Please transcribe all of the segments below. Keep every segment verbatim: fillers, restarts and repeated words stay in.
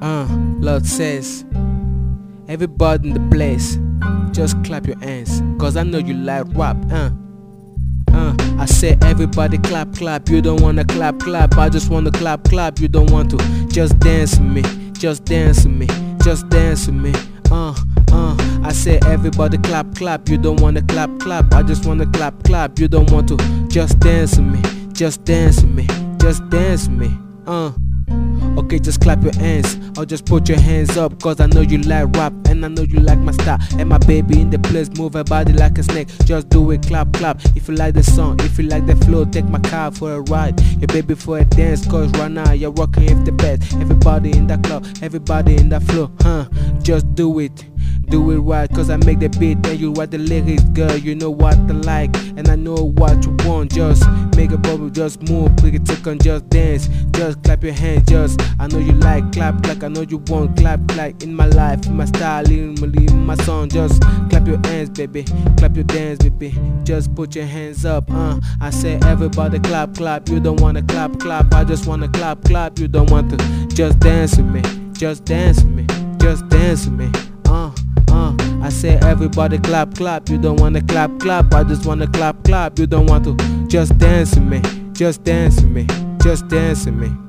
Uh, Lord says, everybody in the place, just clap your hands, cause I know you like rap. Uh, uh, I say everybody clap, clap. You don't wanna clap, clap. I just wanna clap, clap. You don't want to just dance with me, just dance with me, just dance with me. Uh, uh, I say everybody clap, clap. You don't wanna clap, clap. I just wanna clap, clap. You don't want to just dance with me, just dance with me, just dance with me. Uh. Okay, just clap your hands or just put your hands up, cause I know you like rap and I know you like my style. And my baby in the place, move her body like a snake. Just do it, clap, clap. If you like the song, if you like the flow, take my car for a ride. Your baby for a dance, cause right now you're rocking with the best. Everybody in the club, everybody in the flow, huh? Just do it. Do it right, cause I make the beat and you write the lyrics, girl. You know what I like and I know what you want. Just make a bubble, just move, quick it, take on, just dance. Just clap your hands, just I know you like clap, like I know you want clap, like in my life, in my style, in my, in my song. Just clap your hands, baby, clap your dance, baby. Just put your hands up, uh. I say everybody clap, clap. You don't wanna clap, clap. I just wanna clap, clap. You don't want to just dance with me, just dance with me, just dance with me, uh. Uh, I say everybody clap, clap. You don't wanna clap, clap. I just wanna clap, clap. You don't want to just dance with me, just dance with me, just dance with me.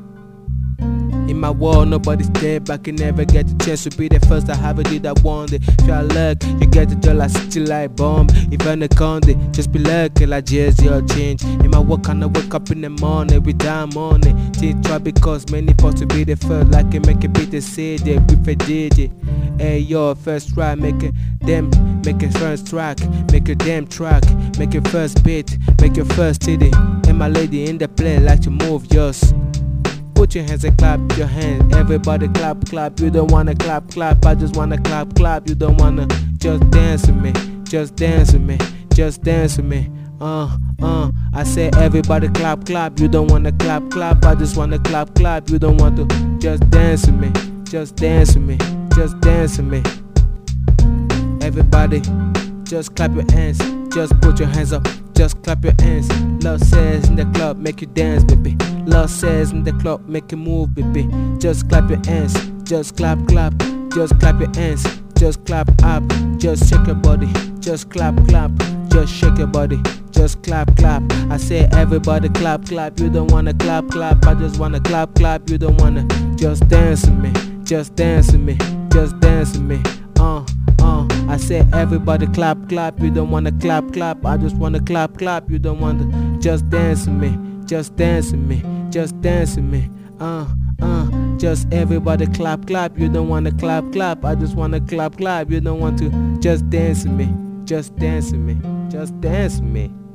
In my world, nobody's dead, but I can never get the chance to be the first. I haven't did that one day. Try luck, you get the job like city like bomb. If I no conde, just be lucky like just your change. In my work, I no wake up in the morning, every time morning. Think try because many supposed to be the first. Like it make it be the city with a D J. Hey yo, first try, make it them, make it first track, make it damn track, make it first beat, make your first city. And my lady in the play like to move yours. Put your hands and clap your hands. Everybody clap, clap. You don't wanna clap, clap. I just wanna clap, clap. You don't wanna just dance with me, just dance with me, just dance with me. Uh, uh. I say everybody clap, clap. You don't wanna clap, clap. I just wanna clap, clap. You don't want to just dance with me, just dance with me, just dance with me. Everybody, just clap your hands. Just put your hands up. Just clap your hands. Love says in the club, make you dance, baby. Love says in the club, make you move, baby. Just clap your hands. Just clap, clap. Just clap your hands. Just clap up. Just shake your body. Just clap, clap. Just shake your body. Just clap, clap. I say everybody clap, clap. You don't wanna clap, clap. I just wanna clap, clap. You don't wanna just dance with me. Just dance with me. Just dance with me. Uh. Uh, I say everybody clap, clap. You don't wanna clap, clap. I just wanna clap, clap. You don't wanna just dance with me, just dance with me, just dance with me. Uh, uh, just everybody clap, clap. You don't wanna clap, clap. I just wanna clap, clap. You don't want to just dance with me, just dance with me, just dance with me.